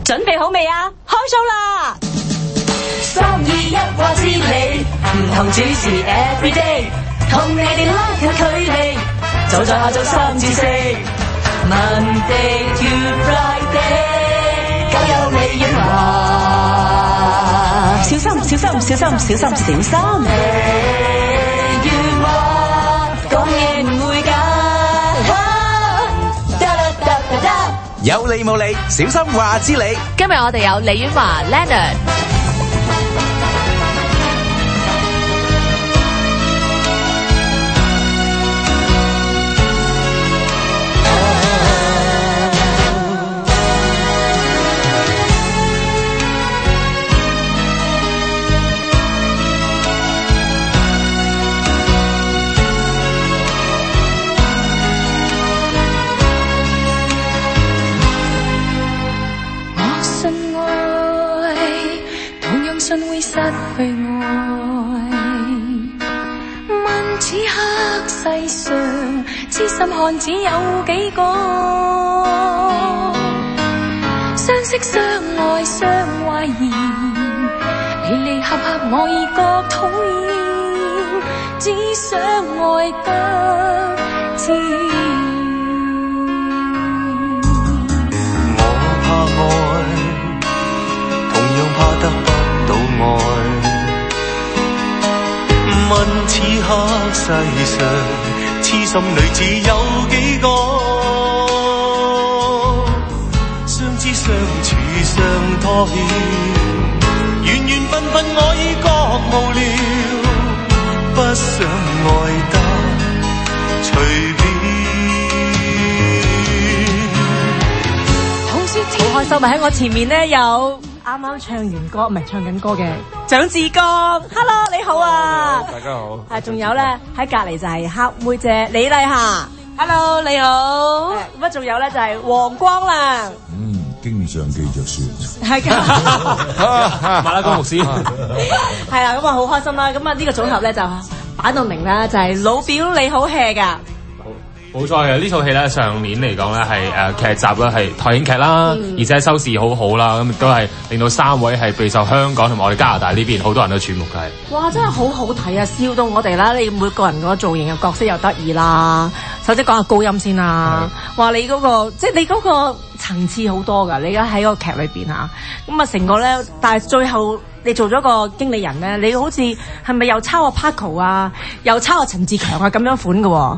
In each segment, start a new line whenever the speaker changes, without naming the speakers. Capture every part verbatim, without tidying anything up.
準備好未啊？開 show 啦！三二一話知你，唔同主持 everyday， 同你哋拉近距離，就在下晝三至四 ，Monday to Friday， 梗有李婉華。小心小心小心小心小心！李婉華講嘢唔會假。
有理冇理，小心話知你。
今日我哋有李婉華 Leonard。
失去愛，問此刻世上痴心漢子有幾個？相識相愛相懷疑，離離合合我已覺討厭，只想愛得自
我怕愛，同樣怕得不愛，問此刻世上痴心女子有幾個？相知相處相拖欠，緣緣分分我已覺無聊，不想愛得隨便。
好開心啊！喺我前面呢有啱啱唱完歌，唔係唱緊歌嘅蔣志剛 ，Hello 你好啊，
大家好。
啊，仲有咧喺隔離就係黑妹姐李麗霞 ，Hello 你好。咁啊，仲有咧就係黃光良。
嗯，經常記着說。
係㗎。
馬拉松牧師。
係啦，咁啊好開心啦！咁啊呢個組合咧就擺到明啦，就係老表你好 hea 㗎。
冇錯嘅，呢套戲咧上年嚟講咧係誒劇集啦，係台慶劇啦，嗯、而且收視好好啦，咁亦都係令到三位係備受香港同埋我哋加拿大呢邊好多人都注目嘅。
哇！真係好好睇啊，笑到我哋啦！你每個人嗰個造型嘅角色又得意啦。首先講下高音先啦，話你嗰、嗰個即係你嗰個層次好多㗎，你而家喺個劇裏邊嚇，咁啊成個咧，但係最後。你做咗個經理人咧，你好似係咪又抄阿 Paco 啊，又抄阿陳志強啊咁樣款嘅喎？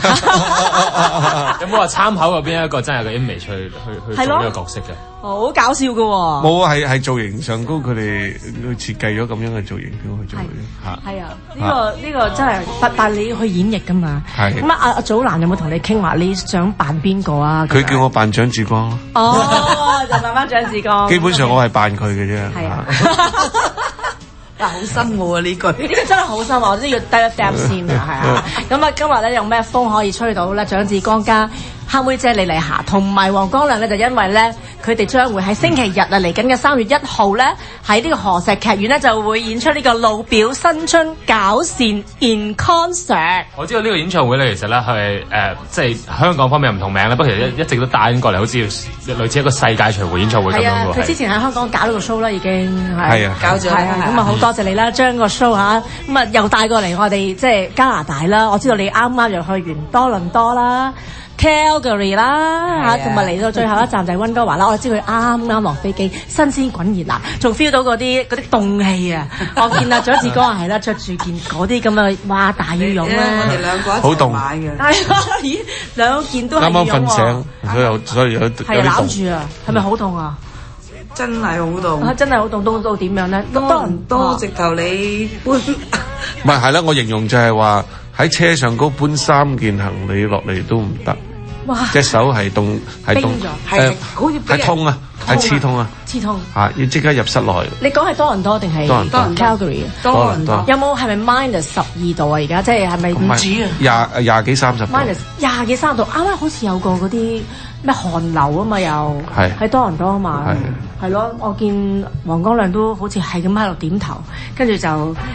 有冇話參考過邊一個真係個 image 去去去做呢個角色嘅？
好搞笑嘅喎！
冇啊，係係造型上高，佢哋設計咗咁樣嘅造型表去做嘅嚇。
係啊，呢個呢個真係，但但你要去演繹㗎嘛。
係。咁
啊，阿阿祖藍有冇同你傾話你想扮邊個啊？
佢叫我扮蔣志光咯。
哦，就扮翻蔣志光。
基本上我係扮佢嘅啫。
係啊。
嗱，好深奧啊呢句，
呢個真係好深啊！我都要低一嗒先啊，係啊。咁啊，今日咧用咩風可以吹到咧？蔣志光加黑妹姐李麗霞同埋黃光亮咧，就因為咧佢哋將會喺星期日啊嚟緊嘅三月一號咧喺呢個何石劇院咧就會演出呢個老表新春搞善 in concert。
我知道呢個演唱會咧，其實咧係誒即係香港方面唔同名咧，不過其實一一直都帶緊過嚟，好似類似一個世界巡迴演唱會咁樣嘅喎。
佢之前喺香港搞咗個 show 啦，已經
係啊，
搞咗
係啊，咁啊好多謝你啦，將個 show 嚇咁啊又帶過嚟我哋即係加拿大啦。我知道你啱啱又去完多倫多啦。Calgary 啦嚇，同埋嚟到最後一站就係溫哥華啦。我知佢啱啱落飛機，新鮮滾熱辣，仲 feel 到嗰啲嗰啲凍氣啊！我見啊，蔣志光係啦，着住件嗰啲咁嘅哇大羽絨啦，
我哋兩個一齊買嘅。
係啊，咦兩件都係
啱啱瞓醒，所以有所以有有啲凍。
係攬住啊！係咪好凍啊？
真係好凍。
真係好凍，凍到點樣咧？
多倫多直頭你搬。
唔係係啦，我形容就係話喺車上高搬三件行李落嚟都唔得。哇！隻手係凍，係凍，誒，
好似
係痛啊，係刺痛啊，
刺痛
嚇！要即刻入室內。你
講係多倫多定係
多倫多
Calgary 啊？
多倫多
有冇係咪 minus 十二度啊？而家即係係咪唔止啊？
廿廿幾三十度。
minus 廿幾三十度，啱啱好似有個嗰啲咩寒流啊嘛，又
係
喺多倫多啊嘛，係咯。我見黃光亮都好似係咁喺度點頭，跟住就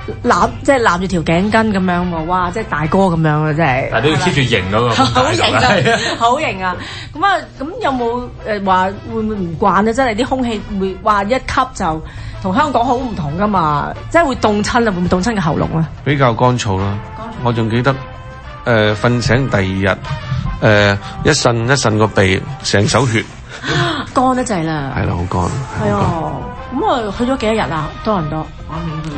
攬即係攬住條頸巾咁樣喎，哇！即係大哥咁樣啊，真係。
但係都要 keep 住型嗰個。
好型啊！好型啊！咁啊，咁有冇誒話會唔會唔慣咧？真係啲空氣會話一吸就同香港好唔同噶嘛，即係會凍親啊！會唔會凍親個喉嚨啊？
比較乾燥啦。我仲記得誒瞓醒第二日誒一擤一擤個鼻，成手血。
乾得滯啦。係啦，好乾。係啊。咁啊，去咗幾多日啊？多倫多？
我未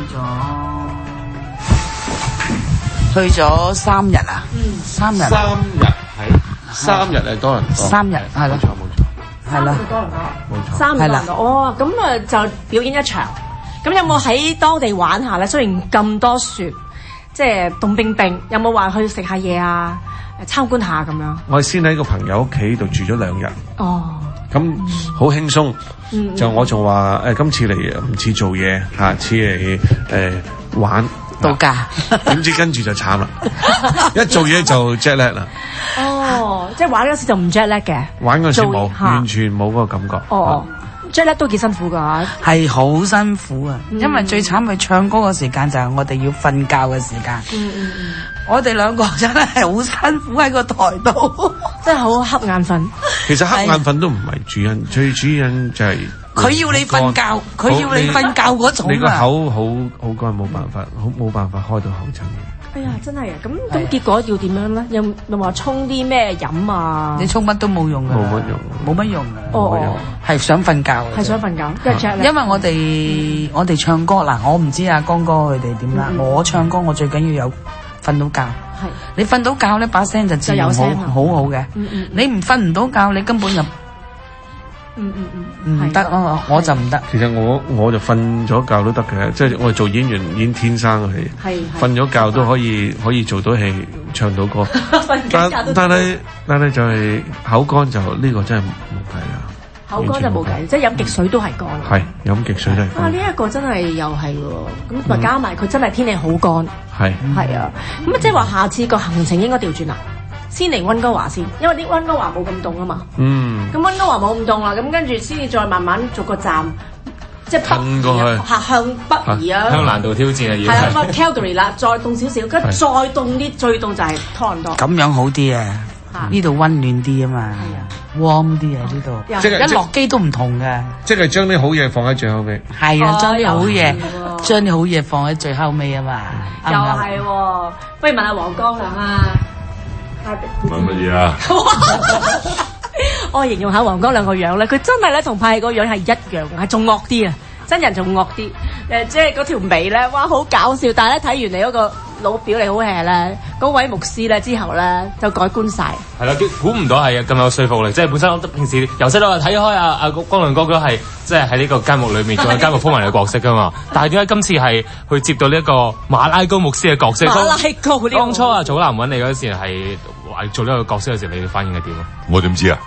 去咗，去咗三日啊！嗯，三日。
三日係三日係多倫多。
三日係啦，冇錯冇錯，係啦，
多倫多。
冇錯。
三日多倫多。哦，咁啊就表演一場。咁有冇喺當地玩下咧？雖然咁多雪，即係凍冰冰，有冇話去食下嘢啊？誒，參觀下咁樣。
我係先喺個朋友屋企度住咗兩日。
哦。咁
好輕鬆，嗯、就我仲話誒今次嚟唔似做嘢，下次嚟誒、呃、玩
度假，
點知跟住就慘啦！一做嘢就 jet lag 啦。
哦，即係玩嗰時就唔 jet lag 嘅，
玩嗰時冇，完全冇嗰個感覺。
哦。jet lag 都幾辛苦㗎，
係好辛苦啊！嗯、因為最慘係唱歌嘅時間就係我哋要瞓覺嘅時間。嗯嗯嗯，我哋兩個真係好辛苦喺個台度，
真係好瞌眼瞓。
其實瞌眼瞓都唔係主因，最主因就係
佢要你瞓覺，佢要你瞓覺嗰種啊！
你個口好好乾，冇辦法，好冇辦法開到口親嘅。
哎呀，真係啊！咁咁結果要點樣咧？有有話沖啲咩飲啊？
你沖乜都冇用㗎，
冇乜用，
冇乜用㗎。
哦，
係想瞓覺，
係想瞓覺，因為 jet lag。
因為我哋我哋唱歌嗱，我唔知阿江哥佢哋點啦。我唱歌我最緊要有瞓到覺。係你瞓到覺咧，把聲就自然好好好嘅。嗯嗯。你唔瞓唔到覺，你根本就
嗯嗯嗯
唔得咯，我就唔得。
其實我我就瞓咗覺都得嘅，即係我哋做演員演天生嘅戲，瞓咗覺都可以可以做到戲，唱到歌。但但係但係就係口乾就呢個真係冇計啊！
口乾就冇計，即係飲極水都係乾。
係飲極水都係乾。
啊！呢一個真係又係喎，咁咪加埋佢真係天氣好乾。係係啊，咁啊即係話下次個行程應該調轉啦。先嚟溫哥華先，因為啲溫哥華冇咁凍啊嘛。嗯。咁溫哥華冇咁凍啦，咁跟住先至再慢慢逐個站，即係北移啊，向向北移啊。
向難度挑戰啊！要
係啊，咁啊 Calgary 啦，再凍少少，跟住再凍啲，最凍就係多倫多。
咁樣好啲啊！呢度溫暖啲啊嘛，warm 啲啊呢度。即係一落機都唔同嘅。
即係將啲好嘢放喺最後尾。
係啊，將啲好嘢，將啲好嘢放喺最後尾啊嘛。
又係喎，不如問下黃江啦嚇。
問乜嘢啊？
我形容下黃江兩個樣咧，佢真係咧同拍戲個樣係一樣，係仲惡啲啊！真人仲惡啲，誒即係嗰條尾咧，哇好搞笑！但係咧睇完你嗰個老表你好 hea 咧，嗰位牧師咧之後咧就改觀晒。
係啦，估唔到係咁有說服力，即係本身平時由細到大睇開阿阿光良哥哥係即係喺呢個監獄裏面做緊監獄風雲嘅角色噶嘛，但係點解今次係去接到呢一個馬拉高牧師嘅角色？
馬拉高呢？
當初啊，祖藍揾你嗰時係話做呢個角色嘅時候，你反應係點啊？
我點知啊？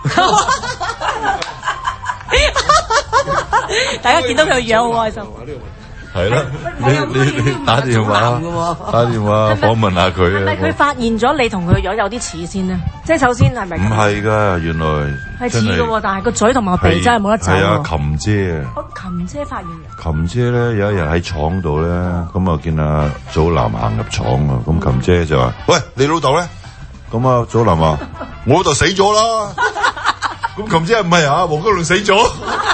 大家見到佢個樣好開心。
係啦，你你你打電話打電話訪問下佢啊！
係咪佢發現咗你同佢個樣有啲似先咧？即係首先係咪？
唔係㗎，原來
係似㗎喎，但係個嘴同埋個鼻真係冇得走喎。
係啊，琴姐啊！
我琴姐發現嘅。
琴姐咧有一日喺廠度咧，咁啊見阿祖藍行入廠啊，咁琴姐就話：喂，你老豆咧？咁啊，祖藍話：我老豆死咗啦！咁琴姐唔係啊，黃金龍死咗。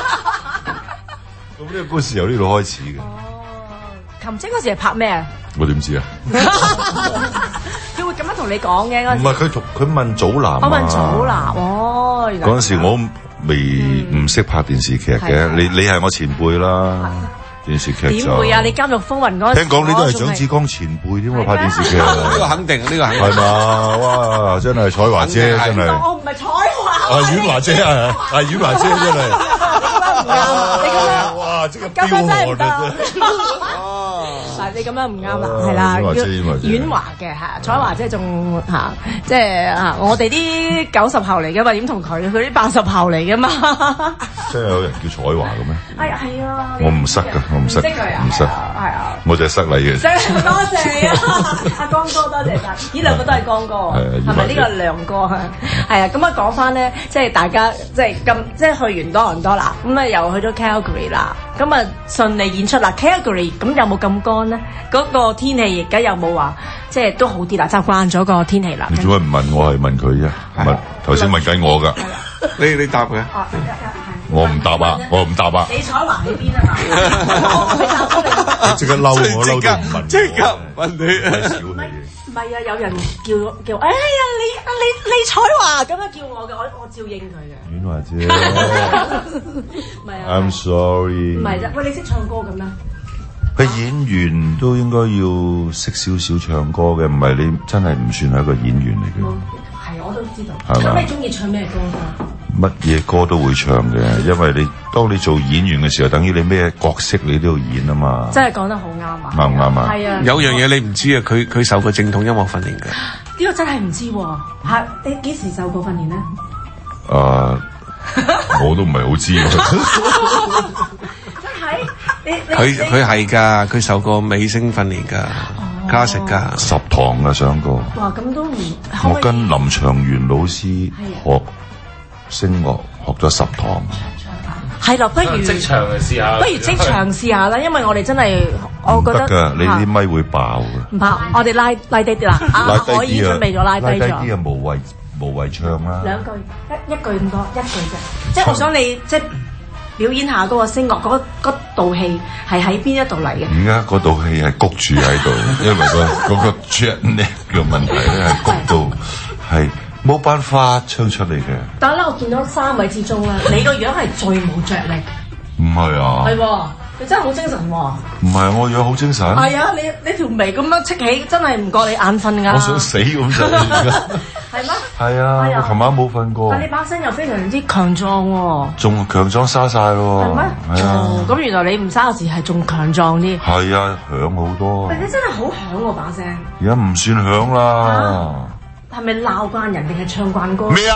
咁呢個故事由呢度開始嘅。
琴姐嗰時係拍咩啊？
我點知啊？
佢會咁樣同你講嘅嗰陣時。
唔係佢同佢問祖藍啊。
我問祖藍，哦。
嗰陣時我未唔識拍電視劇嘅，你你係我前輩啦。電視劇
點會啊？你監獄風雲嗰陣時，
聽講你都係蔣志剛前輩添喎，拍電視劇。
呢個肯定，呢個肯定。
係嘛？哇！真係彩華姐真係。
我唔係彩華。
啊，婉華姐啊，啊，婉華姐真係。
唔啱，你咁樣。
哇！即刻飆汗啊！
嗱，你咁樣唔啱啦，係啦，婉華嘅嚇，彩華即係仲嚇，即係嚇，我哋啲九十後嚟嘅嘛，點同佢？佢啲八十後嚟嘅嘛。
真係有人叫彩華嘅咩？
係係啊！
我唔識㗎，我唔識，唔識，
係啊！
我就係失禮嘅。
多謝啊，阿江哥，多謝晒，呢兩個都係江哥，係咪呢個亮哥啊？係啊，咁啊講翻咧，即係大家即係咁，即係去完多倫多啦，咁啊又去咗 Calgary 啦。 咁啊順利演出啦。Calgary 咁有冇咁乾咧？嗰、那個天氣而家有冇話即係都好啲啦？習慣咗個天氣啦。
你做乜唔問我係問佢啫？問頭先問緊我㗎。
你你答佢。
我唔答啊！我唔答啊！
李彩華喺邊啊嘛？佢答咗你。
即刻嬲我嬲到唔問我。
即刻問你。
小氣。
唔係啊！有人叫叫，哎呀，李啊李李彩華咁樣叫我嘅，我我照應佢嘅。
阮華姐，
唔係啊
I'm sorry。
唔係啫，喂，你識唱歌嘅咩？
佢演員都應該要識少少唱歌嘅，唔係你真係唔算係一個演員嚟嘅。
係，我都知道。
係嘛？
咁你中意唱咩歌㗎？
乜嘢歌都會唱嘅，因為你當你做演員嘅時候，等於你咩角色你都要演啊嘛。
真係講得好啱啊！
啱唔啱啊？
係啊。
有樣嘢你唔知啊，佢佢受過正統音樂訓練嘅。
呢個真係唔知喎。嚇，你幾時受過訓練咧？
誒，我都唔係好知喎。
真係？你你
佢佢係㗎，佢受過美聲訓練㗎，加食㗎。
十堂啊，上過。
哇，咁都唔。
我跟林長源老師學聲樂，學咗十堂。
係咯，不如
即場試下。
不如即場試下啦，因為我哋真係，我覺得
得㗎，你啲咪會爆㗎。
唔怕，我哋拉拉低啲啦。
拉低啲啊！
我已經準備咗拉低咗。
拉低啲啊，無謂無謂唱啦。
兩句一一句咁多，一句啫。即係我想你即係表演下嗰個聲樂嗰嗰道氣係喺邊一度嚟嘅。
而家嗰道氣係谷住喺度，因為個嗰個 jet neck 嘅問題咧係谷到係。冇辦法唱出嚟嘅。
但係咧，我見到三位之中咧，你個樣係最冇着力。
唔係啊。
係喎，你真係好精神喎。
唔係我樣好精神。
係啊，你你條眉咁樣戚起，真係唔覺你眼瞓㗎。
我想死咁就而家。
係咩？
係啊，我琴晚冇瞓過。
但你把聲又非常之強壯喎。
仲強壯沙晒咯。
係咩？
係啊。
咁原來你唔沙時係仲強壯啲。
係啊，響好多。
你真係好響喎把聲。
而家唔算響啦。
係咪鬧慣人定係唱慣歌？
咩啊？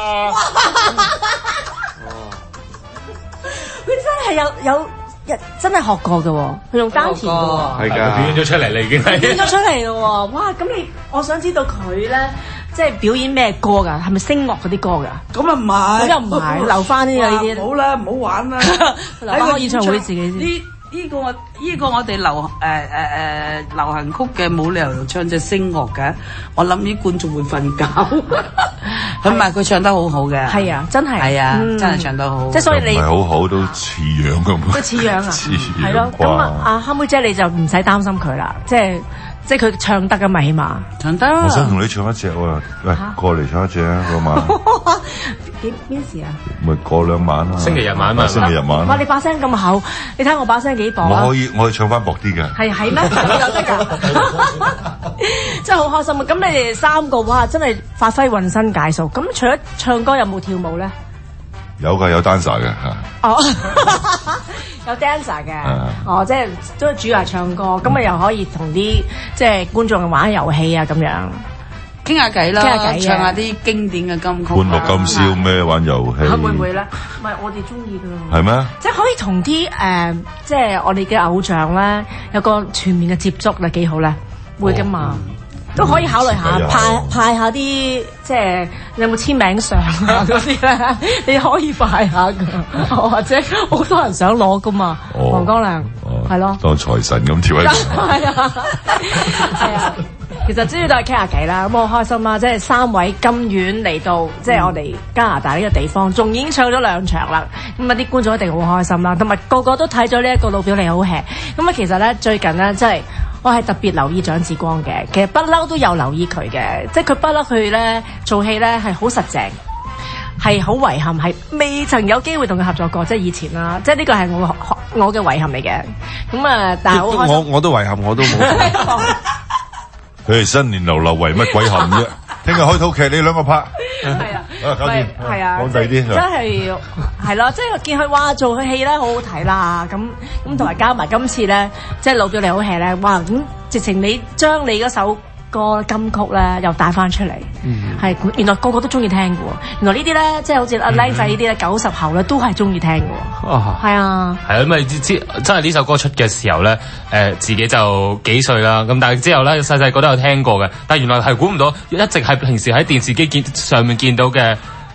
佢真係有有日真係學過嘅喎，佢用丹田嘅喎，
係㗎，表演咗出嚟啦已經係。
表演咗出嚟咯喎，哇！咁你我想知道佢咧，即係表演咩歌㗎？係咪聲樂嗰啲歌㗎？
咁啊唔係，
咁又唔係，留翻呢個呢啲。
好啦，唔好玩啦，
喺個演唱會自己先。
呢呢個我呢個我哋流誒誒誒流行曲嘅冇理由唱隻聲樂嘅，我諗啲觀眾會瞓覺。咁唔係佢唱得好好嘅，
係啊，真係
係啊，真係唱得好。
即係所以你
唔係好好都似樣咁。
都似樣啊，
似樣
係咯。咁啊，阿黑妹姐你就唔使擔心佢啦，即係即係佢唱得㗎嘛，起碼
唱得。
我想同你唱一隻喎，喂，過嚟唱一隻啊，嗰晚。
幾邊時啊？
咪過兩晚啦。
星期日晚嘛。
星期日晚。
哇！你把聲咁厚，你睇我把聲幾薄啊？
我可以，我可以唱翻薄啲嘅。
係係咩？有得㗎，真係好開心啊！咁你哋三個哇，真係發揮渾身解數。咁除咗唱歌，有冇跳舞咧？
有㗎，有 dancer 嘅嚇。
哦，有 dancer 嘅。哦，即係都主要係唱歌，咁啊又可以同啲即係觀眾玩遊戲啊咁樣。
傾下偈啦，
傾下偈，
唱下啲經典嘅金曲。
歡樂今宵咩玩遊戲？
會唔會咧？唔係我哋中意㗎。
係咩？
即係可以同啲誒，即係我哋嘅偶像咧，有個全面嘅接觸咧，幾好咧，會㗎嘛。都可以考慮下派派下啲，即係你有冇簽名相啊嗰啲咧？你可以派下㗎，或者好多人想攞㗎嘛。黃光亮係咯，
當財神咁跳喺度。
係啊，係啊。其實主要都係傾下偈啦，咁我開心啦，即係三位金院嚟到，即係我哋加拿大呢個地方，仲已經唱咗兩場啦，咁啊啲觀眾一定好開心啦，同埋個個都睇咗呢一個老表你好 hea，咁啊其實咧最近咧即係我係特別留意蔣志光嘅，其實不嬲都有留意佢嘅，即係佢不嬲佢咧做戲咧係好實淨，係好遺憾係未曾有機會同佢合作過，即係以前啦，即係呢個係我我嘅遺憾嚟嘅，咁啊但係好開心，
我我都遺憾，我都冇。
佢哋新年流流為乜鬼憾啫？聽日開套劇，你兩個拍。
係啊，
啊，搞掂。
係啊，
講第啲。
真係係咯，即係見佢哇做佢戲咧好好睇啦，咁咁同埋加埋今次咧，即係老表你好 hea 咧，哇咁直情你將你嗰首歌金曲咧又帶翻出嚟，係、嗯、原來個個都中意聽嘅喎。原來呢啲咧，即係好似阿靚仔呢啲咧，九十後咧都係中意聽嘅喎。哦，係啊，
係啊，咁啊知真係呢首歌出嘅時候咧，誒、呃、自己就幾歲啦。咁但係之後咧細細個都有聽過嘅，但係原來係估唔到，一直係平時喺電視機見上面見到嘅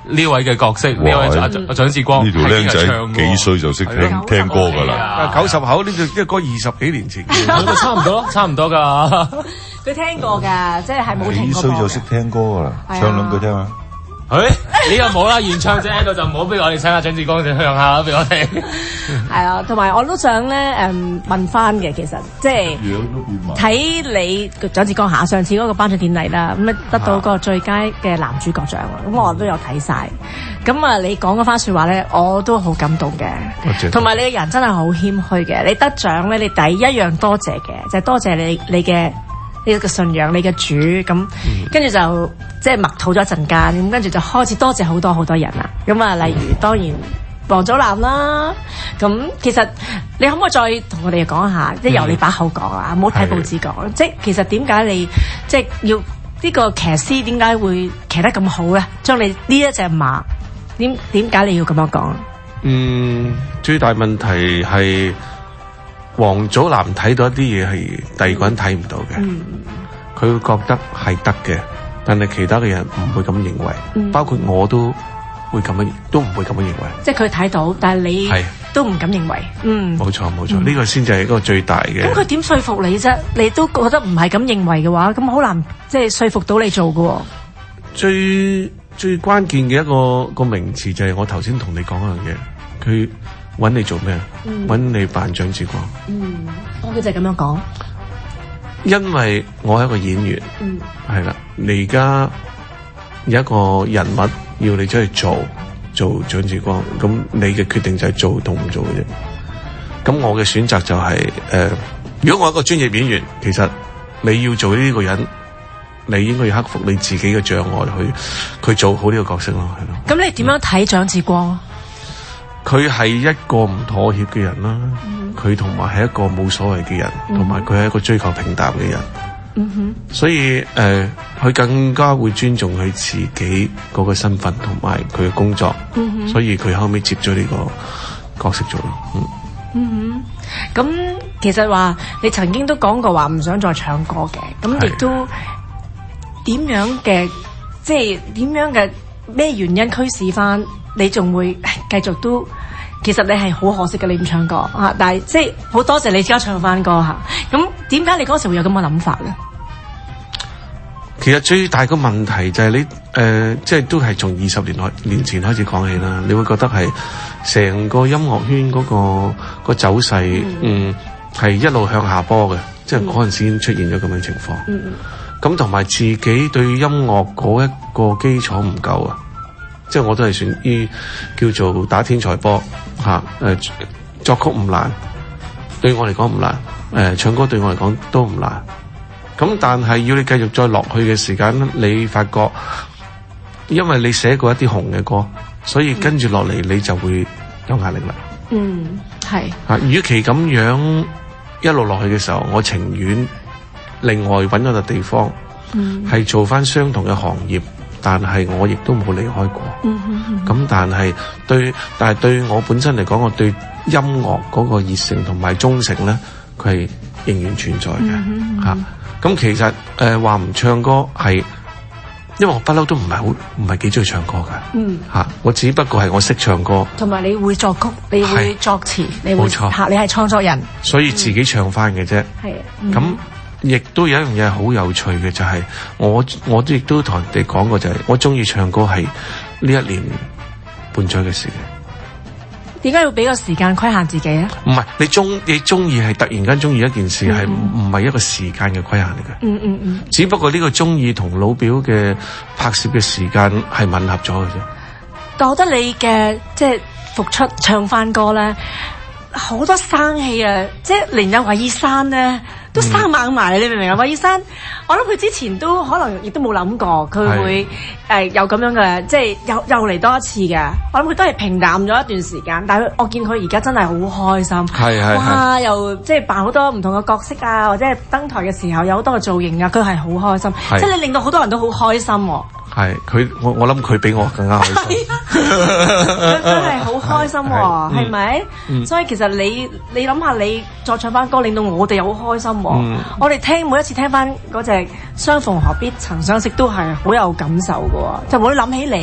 呢位嘅角色，呢位阿蔣志光
呢條僆仔幾歲就識聽聽歌㗎啦？
九十後呢條啲歌二十幾年前，
差唔多咯，差唔多㗎。
佢聽過㗎，即係係冇聽過。
幾歲就識聽歌㗎啦？唱兩句聽下。
誒，你又冇啦，原唱者喺度就唔好俾我哋請下蔣志光唱下啦，俾我哋。
係啊，同埋我都想咧誒問翻嘅，其實即係睇你蔣志光下上次嗰個頒獎典禮啦，咁啊得到個最佳嘅男主角獎啊，咁我都有睇晒。咁啊，你講嗰番説話咧，我都好感動嘅。同埋你嘅人真係好謙虛嘅，你得獎咧，你第一樣多謝嘅就係、是、多謝你你嘅。你嘅信仰，你嘅主咁，跟住就即係默禱咗一陣間，咁跟住就開始多謝好多好多人啦。咁啊，例如當然王祖藍啦，咁其實你可唔可以再同我哋講下，即係由你把口講啊，唔好睇報紙講。即係其實點解你即係要呢個騎師點解會騎得咁好咧？將你呢一隻馬點點解你要咁樣講？
嗯，最大問題係。王祖藍睇到一啲嘢係第二個人睇唔到嘅，佢、嗯、會覺得係得嘅，但係其他嘅人唔會咁認為，嗯、包括我都會咁樣，都唔會咁樣認為。即係佢睇到，但係你都唔敢認為。嗯，冇錯冇錯，呢、嗯、個先至係一個最大嘅。咁佢點說服你啫？你都覺得唔係咁認為嘅話，咁好難即係說服到你做嘅。最最關鍵嘅一個一個名詞就係我頭先同你講嗰樣嘢，佢。揾你做咩？揾、嗯、你扮蔣志光。嗯，我佢就係咁樣講。因為我係一個演員，係啦、嗯，你而家有一個人物要你出去做做蔣志光，咁你嘅決定就係做同唔做嘅啫。咁我嘅選擇就係、是、誒、呃，如果我係一個專業演員，其實你要做呢個人，你應該要克服你自己嘅障礙去去做好呢個角色咯，係咯。咁你點樣睇蔣志光啊？佢係一個唔妥協嘅人啦，佢同埋係一個冇所謂嘅人，同埋佢係一個追求平淡嘅人。嗯哼，所以誒，佢、呃、更加會尊重佢自己嗰個身份同埋佢嘅工作。嗯哼，所以佢後尾接咗呢個角色做咯。嗯嗯哼，咁其實話你曾經都講過話唔想再唱歌嘅，咁亦都點樣嘅，即係點樣嘅咩原因驅使翻？你仲會繼續都，其實你係好可惜嘅，你唔唱歌啊！但係即係好多謝你而家唱翻歌嚇。咁點解你嗰時會有咁嘅諗法咧？其實最大個問題就係你誒、呃，即係都係從二十年內年前開始講起啦。你會覺得係成個音樂圈嗰、嗰個嗰個走勢，嗯，係一路向下坡嘅，即係嗰陣時已經出現咗咁嘅情況。嗯，咁同埋自己對音樂嗰一個基礎唔夠啊。即係我都係算於叫做打天才波嚇，誒、啊、作曲唔難，對我嚟講唔難，誒、呃、唱歌對我嚟講都唔難。咁但係要你繼續再落去嘅時間，你發覺因為你寫過一啲紅嘅歌，所以跟住落嚟你就會有壓力啦。嗯，係。啊，與其咁樣一路落去嘅時候，我情願另外揾一個地方，係、嗯、做翻相同嘅行業。但係我亦都冇離開過，咁、嗯嗯、但係對，但係對我本身嚟講，我對音樂嗰個熱誠同埋忠誠咧，佢係仍然存在嘅嚇。咁、嗯嗯啊、其實誒話唔唱歌係，因為我不嬲都唔係好唔係幾中意唱歌㗎，嚇、嗯啊。我只不過係我識唱歌，同埋你會作曲，你會作詞，你會嚇，你係創作人，所以自己唱翻嘅啫。係、嗯、咁。亦都有一樣嘢好有趣嘅，就係、是、我我都亦都同人哋講過，就係我中意唱歌係呢一年半載嘅事嘅。點解要俾個時間規限自己咧？唔係你中你中意係突然間中意一件事，係唔係一個時間嘅規限嚟嘅？嗯嗯嗯。只不過呢個中意同老表嘅拍攝嘅時間係吻合咗嘅啫。但我覺得你嘅即係復出唱翻歌咧，好多生氣啊！即係連有韋爾山咧。都生猛埋，你明唔明啊？韋爾山，我諗佢之前都可能亦都冇諗過佢會誒、呃、有咁樣嘅，即係又又嚟多一次嘅。我諗佢都係平淡咗一段時間，但係我見佢而家真係好開心。係係哇！又即係扮好多唔同嘅角色啊，或者係登台嘅時候有好多嘅造型啊，佢係好開心。即係你令到好多人都好開心喎。係佢，我我諗佢比我更加開心。佢係好開心喎，係咪？所以其實你你諗下，你再唱翻歌，令到我哋又好開心喎。嗯、我哋聽每一次聽翻嗰隻相逢何必曾相識，都係好有感受嘅喎。就會諗起你，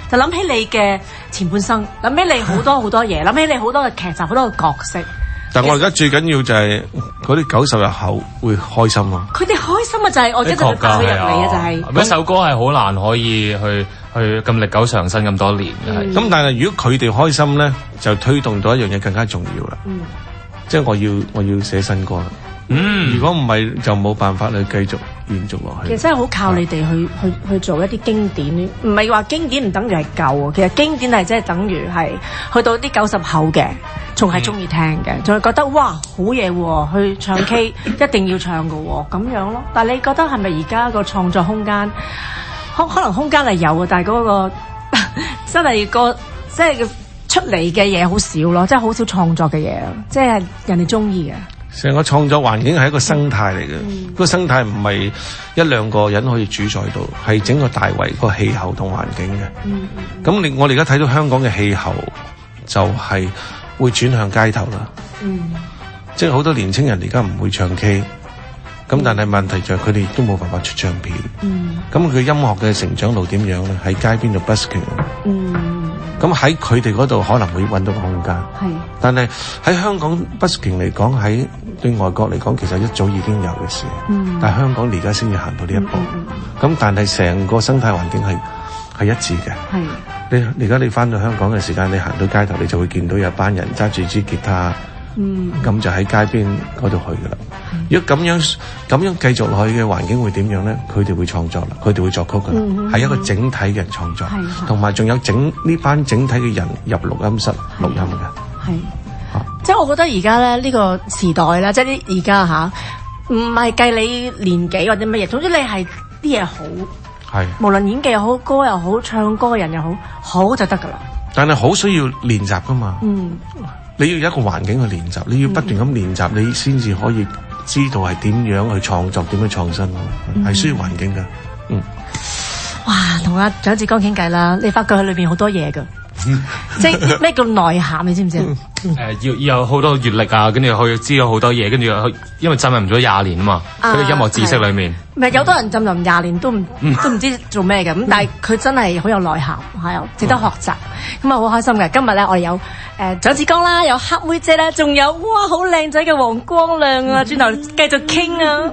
就諗起你嘅前半生，諗起你好多好多嘢，諗起你好多嘅劇集，好多嘅角色。
但我而家最緊要就係嗰啲九十日後會開心咯。
佢哋開心啊，就係我一陣就帶佢入嚟啊，就係。
一首歌係好難可以去去咁歷久常新咁多年嘅。
咁、嗯、但係如果佢哋開心咧，就推動到一樣嘢更加重要啦。嗯，即係我要我要寫新歌啦。嗯，如果唔係就冇辦法去繼續延續落去。
其實真係好靠你哋去去去做一啲經典，唔係話經典唔等於係舊啊。其實經典係即係等於係去到啲九十後嘅，仲係中意聽嘅，仲係覺得哇好嘢喎，去唱 K 一定要唱㗎喎，咁樣咯。但係你覺得係咪而家個創作空間，可可能空間係有嘅，但係嗰個真係個即係出嚟嘅嘢好少咯，即係好少創作嘅嘢，即係人哋中意嘅。
成個創作環境係一個生態嚟嘅，嗯、個生態唔係一兩個人可以主宰到，係整個大圍個氣候同環境嘅。咁、嗯嗯、你我哋而家睇到香港嘅氣候就係會轉向街頭啦。嗯、即係好多年青人而家唔會唱 K， 咁但係問題就係佢哋亦都冇辦法出唱片。咁佢、嗯、音樂嘅成長路點樣咧？喺街邊度 busking。咁喺佢哋嗰度可能會揾到個空間，是但係喺香港 busking 嚟講，喺對外國嚟講，其實一早已經有嘅事。嗯、但係香港而家先至行到呢一步。咁、嗯嗯、但係成個生態環境係係一致嘅。是你而家你翻到香港嘅時間，你行到街頭，你就會見到有班人揸住支吉他。嗯，咁就喺街邊嗰度去噶啦。嗯、如果咁樣咁樣繼續落去嘅環境會點樣咧？佢哋會創作啦，佢哋會作曲噶啦，係、嗯嗯、一個整體嘅人創作，同埋仲有整呢班整體嘅人入錄音室錄音嘅。係，啊、
即係我覺得而家咧呢個時代咧，即係啲而家吓，唔係計你年紀或者乜嘢，總之你係啲嘢好，係是無論演技又好，歌又好，唱歌嘅人又好，好就得噶啦。
但係好需要練習噶嘛。嗯。你要有一個環境去練習，你要不斷咁練習，你先至可以知道係點樣去創作，點樣創新，係、嗯、需要環境噶。嗯，
哇，同阿蔣志剛傾偈啦，你發覺佢裏邊好多嘢噶，即係咩叫內涵，你知唔知啊？
誒、呃，要要有好多閱歷啊，跟住去知道好多嘢，跟住因為浸淫咗廿年啊嘛，佢嘅、啊、音樂知識裏面。唔係有多人浸淫廿年都唔、嗯、都唔知做咩嘅，咁但係佢真係好有內涵，係啊，值得學習。咁啊好開心嘅，今日咧我哋有誒蔣志剛啦，有黑妹姐啦，仲有哇好靚仔嘅黃光亮啊，轉頭繼續傾啊！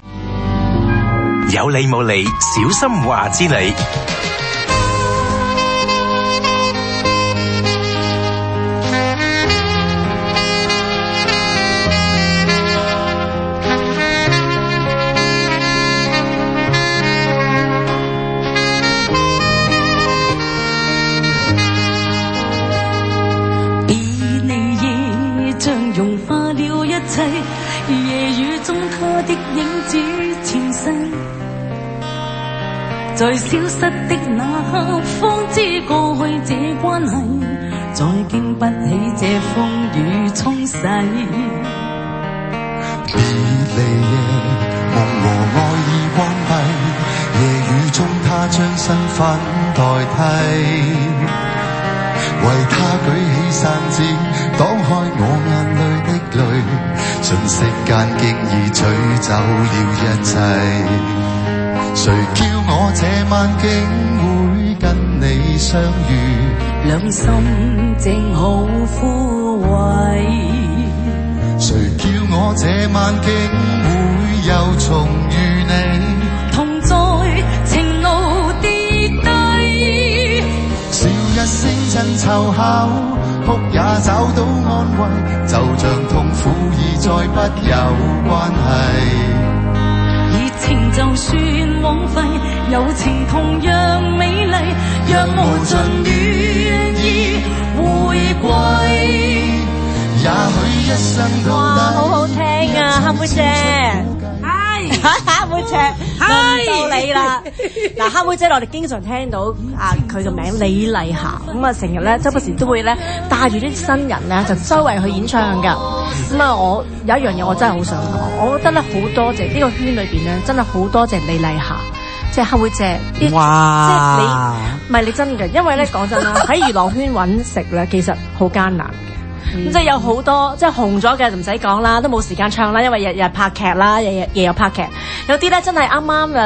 有理冇理，小心話之理。
夜雨中他的影子前世，在消失的那刻方知過去這關係再經不起這風雨沖洗。
別離夜夢和愛已關閉，夜雨中他將身份代替，為他舉起傘子擋開我眼淚的淚，瞬息間經已取走了一切。誰叫我這晚竟會跟你相遇，
兩心正好枯萎。
誰叫我這晚竟會又重遇你，
同在情路跌低，
笑一聲真湊巧，哭也找到安慰，就像痛苦已再不有關係。
熱情就算枉費，友情同樣美麗，若無盡願意回歸，
也許一生都
哇，好好聽啊，黑妹姐，係黑妹姐，輪到你啦。嗱，黑妹姐，我哋經常聽到啊佢個名李麗霞，咁啊成日咧周不時都會咧帶住啲新人咧就周圍去演唱㗎。咁啊，我有一樣嘢我真係好想講，我覺得咧好多謝呢個圈裏邊咧，真係好多謝李麗霞，即係黑妹姐。哇！即係你唔係你真嘅，因為咧講真啦，喺娛樂圈揾食咧其實好艱難。咁、嗯、即係有好多即係紅咗嘅就唔使講啦，都冇時間唱啦，因為日日拍劇啦，日日夜有拍劇。有啲咧真係啱啱誒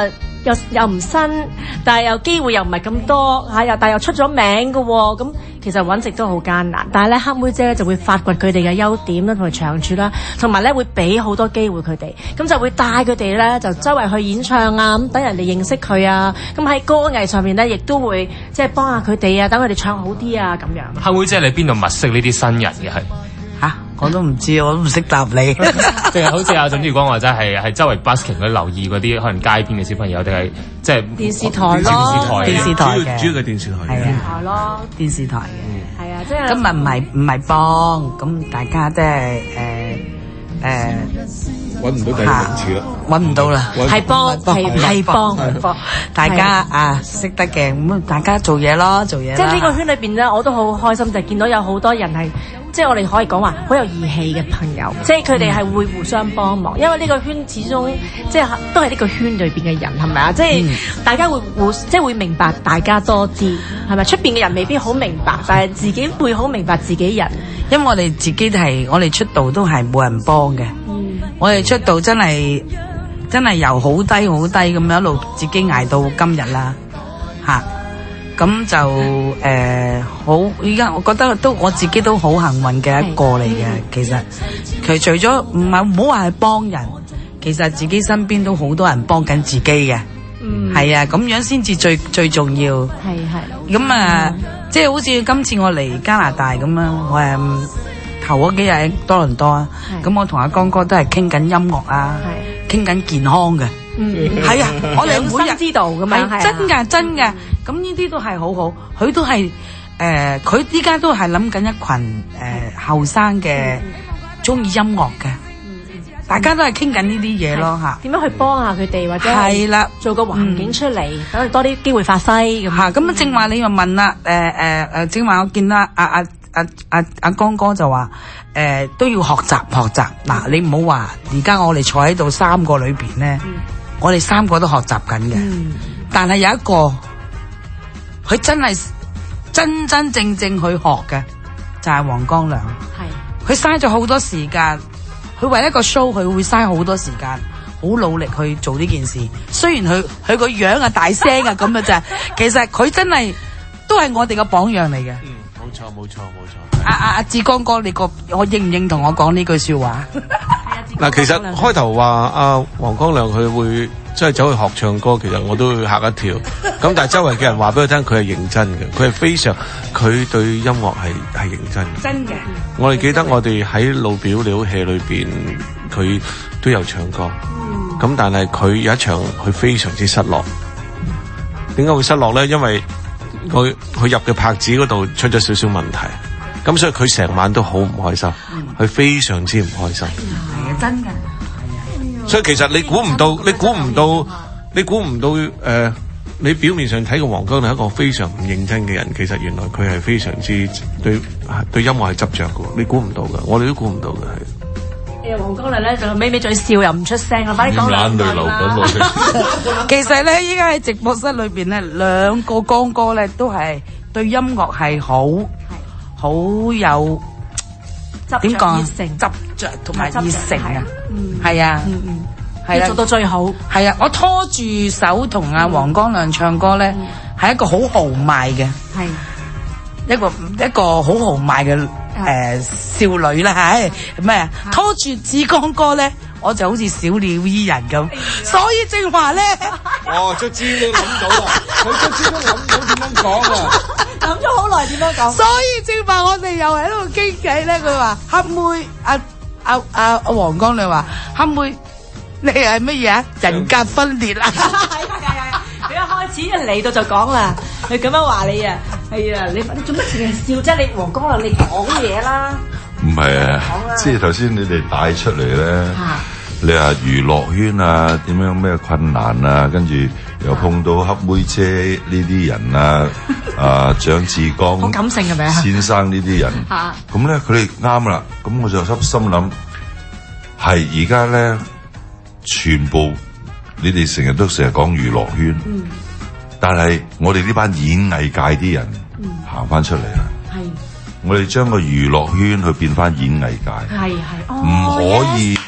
又又唔新，但係又機會又唔係咁多嚇，又但係又出咗名嘅喎，咁其實揾食都好艱難。但係咧，黑妹姐咧就會發掘佢哋嘅優點啦，同埋長處啦，同埋咧會俾好多機會佢哋，咁就會帶佢哋咧就周圍去演唱啊，咁等人哋認識佢啊。咁喺歌藝上面咧，亦都會即係幫下佢哋啊，等佢哋唱好啲啊咁樣。
黑妹姐你邊度物色呢啲新人嘅係？
嚇，我都唔知，我都唔識答你。
定係好似阿沈志光話齋係係周圍 busking 去留意嗰啲可能街邊嘅小朋友，定係即係
電視台咯，
電視台嘅，
主要嘅電視台嘅，
係啊，
咯，
電視台嘅，
係啊，即係
今日唔係唔係幫，咁大家即係誒誒
揾唔到第二個名詞啦，
揾唔到啦，
係幫係係幫幫，
大家啊識得嘅，咁大家做嘢咯，做嘢。
即係呢個圈裏邊咧，我都好開心，就係見到有好多人係。即係我哋可以講話好有義氣嘅朋友，即係佢哋係會互相幫忙，因為呢個圈始終即係都係呢個圈裏邊嘅人，係咪啊？即係大家會互即係會明白大家多啲，係咪？出邊嘅人未必好明白，但係自己會好明白自己人，
因為我哋自己係我哋出道都係冇人幫嘅，嗯、我哋出道真係真係由好低好低咁樣一路自己捱到今日啦，嚇。咁就誒好，依家我覺得都我自己都好幸運嘅一個嚟嘅。其實佢除咗唔係唔好話係幫人，其實自己身邊都好多人幫緊自己嘅。嗯，係啊，咁樣先至最最重要。係係。咁啊，即係好似今次我嚟加拿大咁樣，我誒頭嗰幾日喺多倫多啊，咁我同阿江哥都係傾緊音樂啊，傾緊健康嘅。嗯，係啊，我哋每日知道咁樣，係真㗎真㗎。咁呢啲都係好好，佢都係誒，佢依家都係諗緊一群誒後生嘅中意音樂嘅，大家都係傾緊呢啲嘢咯嚇。點樣去幫下佢哋或者係啦，做個環境出嚟，等佢多啲機會發揮咁嚇。咁啊，正話你又問啦，誒誒誒，正話我見啦，阿阿阿阿阿江哥就話誒都要學習學習。嗱，你唔好話而家我哋坐喺度三個裏邊咧，我哋三個都學習緊嘅，但係有一個。佢真係真真正正去學嘅，就係黃光亮。係，佢嘥咗好多時間，佢為一個 show，佢會嘥好多時間，好努力去做呢件事。雖然佢佢個樣啊大聲啊咁嘅啫，其實佢真係都係我哋嘅榜樣嚟嘅。嗯，冇錯冇錯冇錯。阿阿阿志光哥，你個我認唔認同我講呢句説話？
嗱，其實開頭話阿黃光亮佢會。即係走去學唱歌，其實我都會嚇一跳。咁但係周圍嘅人話俾佢聽，佢係認真嘅，佢係非常，佢對音樂係係認真嘅。真嘅。我哋記得我哋喺路表了戲裏邊，佢都有唱歌。咁、嗯、但係佢有一場，佢非常之失落。點解會失落咧？因為佢佢入嘅拍子嗰度出咗少少問題。咁所以佢成晚都好唔開心，佢、嗯、非常之唔開心。係啊，真嘅。所以其實你估唔到，你估唔到，你估唔到誒、呃！你表面上睇個黃光亮係一個非常唔認真嘅人，其實原來佢係非常之對對音樂係執着嘅。你估唔到嘅，我哋都估唔到嘅係。誒黃光亮咧就咪咪嘴笑又唔出聲啊！快啲講眼淚流緊落嚟。其實咧，依家喺直播室裏邊咧，兩個光哥咧都係對音樂係好好有。點講？執着同埋熱誠啊，係啊，係啦，做到最好。係啊，我拖住手同阿黃光亮唱歌咧，係一個好豪邁嘅，係一個一個好豪邁嘅誒少女啦，係咩啊？拖住志光哥咧，我就好似小鳥依人咁，所以正話咧，哦，卒之都諗到啦，佢卒之都諗到點樣講啊！諗咗好耐點樣講，所以正話我哋又喺度傾偈咧。佢話黑妹，阿阿阿阿黃光亮話黑妹，你係乜嘢啊？人格分裂啊！係係係，佢一開始一嚟到就講啦，佢咁樣話你啊，係啊，你你做乜成日笑啫？你黃光亮，你講嘢啦。唔係啊，即係頭先你哋帶出嚟咧，你話娛樂圈啊，點樣咩困難啊，跟住又碰到黑妹姐呢啲人啊，啊蔣志剛好感性嘅咩先生呢啲人，咁咧佢哋啱啦，咁我就心心諗係而家咧全部你哋成日都成日講娛樂圈，嗯、但係我哋呢班演藝界啲人行翻出嚟啦。係。我哋將個娛樂圈去變翻演藝界，係係，唔可以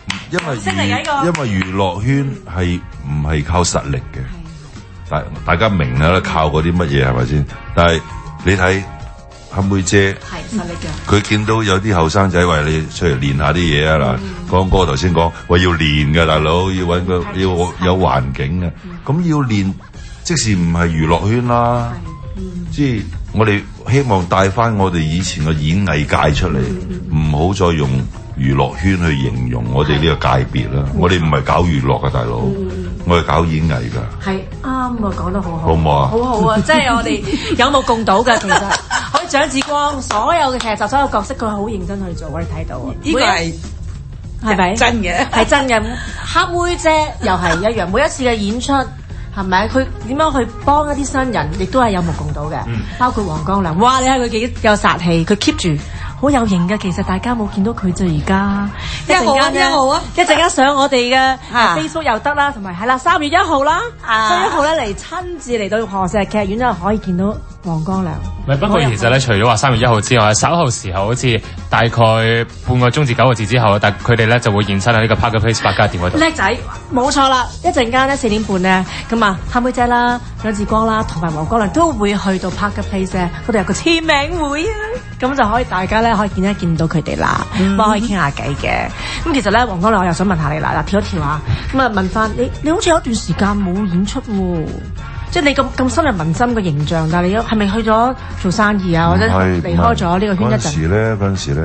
因為娛因為娛樂圈係唔係靠實力嘅，大大家明啦，靠嗰啲乜嘢係咪先？但係你睇黑妹姐
係實力嘅，
佢見到有啲後生仔話你出嚟練下啲嘢啊嗱，江哥頭先講話要練嘅大佬，要揾個要有環境嘅，咁要練，即使唔係娛樂圈啦，即係我哋希望帶翻我哋以前嘅演藝界出嚟，唔好再用娛樂圈去形容我哋呢個界別啦，我哋唔係搞娛樂嘅大佬，我係搞演藝㗎。
係啱啊，講得好好。
好唔好啊？
好好啊，即係我哋有目共睹㗎，其實。好似蔣志光所有嘅劇集、所有角色，佢好認真去做，我哋睇到。
呢個係
係咪
真嘅？
係真嘅。黑妹姐又係一樣，每一次嘅演出係咪？佢點樣去幫一啲新人，亦都係有目共睹嘅。嗯、包括黃光良，哇！你睇佢幾有殺氣，佢 keep 住。好有型嘅，其實大家冇見到佢就而家一陣間一號啊，一陣間上我哋嘅 Facebook 又得啦，同埋係啦，三月一號啦，三月一號咧嚟親自嚟到何石劇院咧，可以見到黃光良。
唔係，不過其實咧，除咗話三月一號之外，稍後時候好似大概半個鐘至九個字之後，但佢哋咧就會現身喺呢個 Park Place 百家店嗰度。
叻仔，冇錯啦！一陣間咧四點半咧，咁啊黑妹姐啦、蔣志光啦，同埋黃光良都會去到 Park Place 咧，嗰度有個簽名會啊，咁就可以大家咧。可以見一見到佢哋啦，咁、嗯、可以傾下偈嘅。咁其實咧，黃光良我又想問下你啦，嗱跳一跳啊，咁啊問翻你，你好似有一段時間冇演出喎，即係你咁咁深入民心嘅形象，但係你係咪去咗做生意啊，或者離開咗呢個圈一陣？
嗰陣時咧，嗰陣時咧，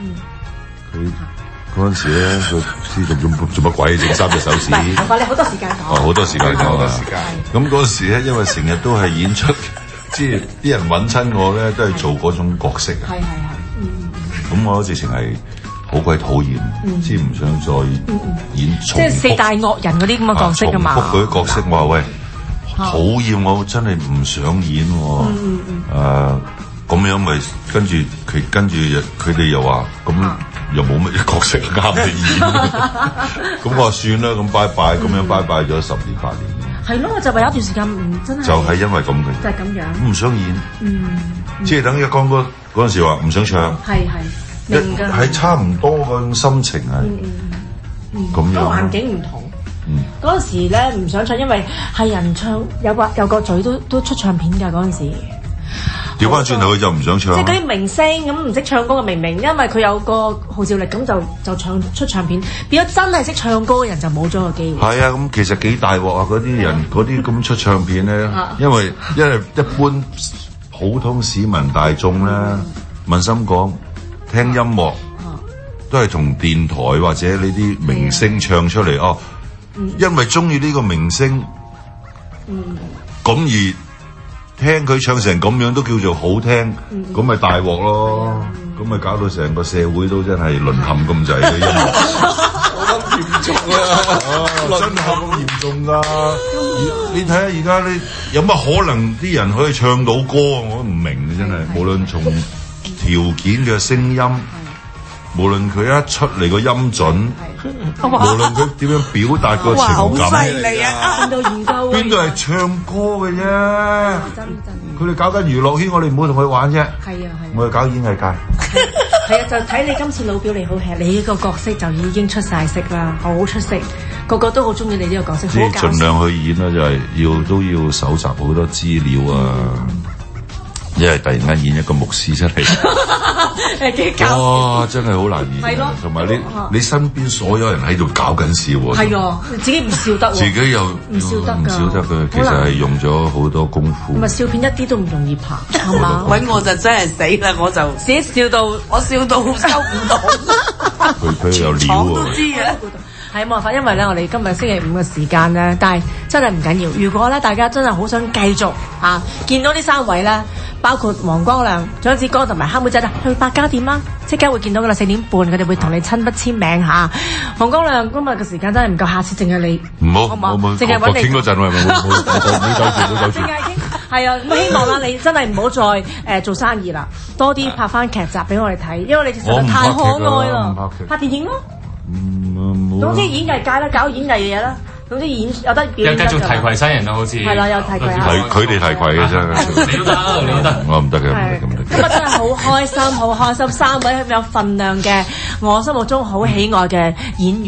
佢嗰陣時咧，佢知做做做乜鬼整三隻手指？
唔係，你好多時間講。
好多時間講啊！咁嗰陣時咧，因為成日都係演出，即係啲人揾親我咧，都係做嗰種角色啊。係係係。咁我直情係好鬼討厭，即係唔想再演重複。
即係四大惡人嗰啲咁嘅角色㗎嘛。
重複嗰啲角色，我話喂，討厭，我真係唔想演喎。誒，咁樣咪跟住佢跟住佢哋又話，咁又冇乜角色啱你演。咁我話算啦，咁拜拜，咁樣拜拜咗十年八年。
係咯，就話有一段時間唔真係。
就係因為咁嘅。
就係咁樣。
唔想演。嗯。即係等於江哥嗰陣時話唔想唱。係係。明㗎。係差唔多嗰種心情係。嗯嗯。咁樣。個環境唔同。嗯。嗰陣時咧唔想唱，因為係人唱有個有個嘴都都出唱片㗎嗰陣時。調翻轉頭佢就唔想唱。即係嗰啲明星咁唔識唱歌嘅明明，因為佢有個號召力，咁就就唱出唱片。變咗真係識唱歌嘅人就冇咗個機會。係啊，咁其實幾大鑊啊！嗰啲人嗰啲咁出唱片咧，因為因為一般普通市民大眾咧，問心講聽音樂都係同電台或者呢啲明星唱出嚟哦，因為中意呢個明星，咁而。聽佢唱成咁樣都叫做好聽，咁咪大鑊咯，咁咪搞到成個社會都真係淪陷咁滯嘅音樂，好嚴重啊！真係好嚴重㗎！你睇下而家你有乜可能啲人可以唱到歌？我都唔明嘅真係，無論從條件嘅聲音，無論佢一出嚟個音準，無論佢點樣表達個情感，好犀利啊！邊度研究？邊度係唱歌嘅啫？真真。佢哋搞緊娛樂圈，我哋唔好同佢玩啫。係啊係。我哋搞演藝界。係啊，就睇你今次老表你好吃，你呢個角色就已經出晒色啦，好出色，個個都好中意你呢個角色。即係盡量去演啦，就係要都要搜集好多資料啊。因為突然間演一個牧師出嚟，誒幾搞笑！哇，真係好難演。係咯，同埋你你身邊所有人喺度搞緊笑喎。係啊，自己唔笑得喎。自己又唔笑得㗎。唔笑得㗎，其實係用咗好多功夫。唔係笑片一啲都唔容易拍，係嘛？揾我就真係死啦！我就自己笑到我笑到收唔到。佢佢有料喎。都知嘅。係冇辦法，因為咧，我哋今日星期五嘅時間咧，但係真係唔緊要。如果咧，大家真係好想繼續啊，見到呢三位咧，包括黃光良、蔣志光同埋黑妹仔啦，去百家店啦，即刻會見到噶啦，四點半佢哋會同你親筆簽名嚇。黃光良今日嘅時間真係唔夠，下次淨係你唔好，唔好，淨係揾你傾嗰陣，係咪？唔好唔好走住，唔好走住。係啊，咁希望啦，你真係唔好再誒做生意啦，多啲拍翻劇集俾我哋睇，因為你實在太可愛啦。拍電影咯。嗯，總之演藝界啦，搞演藝嘅嘢啦，總之演有得表演得㗎。又繼續提攜新人咯，好似係啦，有提攜下。係佢哋提攜嘅啫，你都得，你都得，我唔得嘅，唔得咁得。今日真係好開心，好開心，三位咁有份量嘅，我心目中好喜愛嘅演員。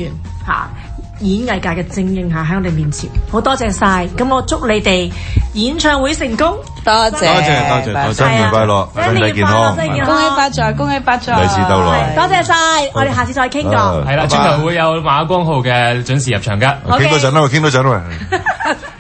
嚇演藝界嘅精英嚇喺我哋面前，好多謝晒。咁我祝你哋演唱會成功，
多謝
多謝多謝，
新年快樂，身體健康，
身體健康，
恭喜發財，恭喜發財，
利是到來。
多謝晒，我哋下次再傾過。
係啦，轉頭會有馬光浩嘅準時入場㗎。
傾多陣啦，傾多陣啦。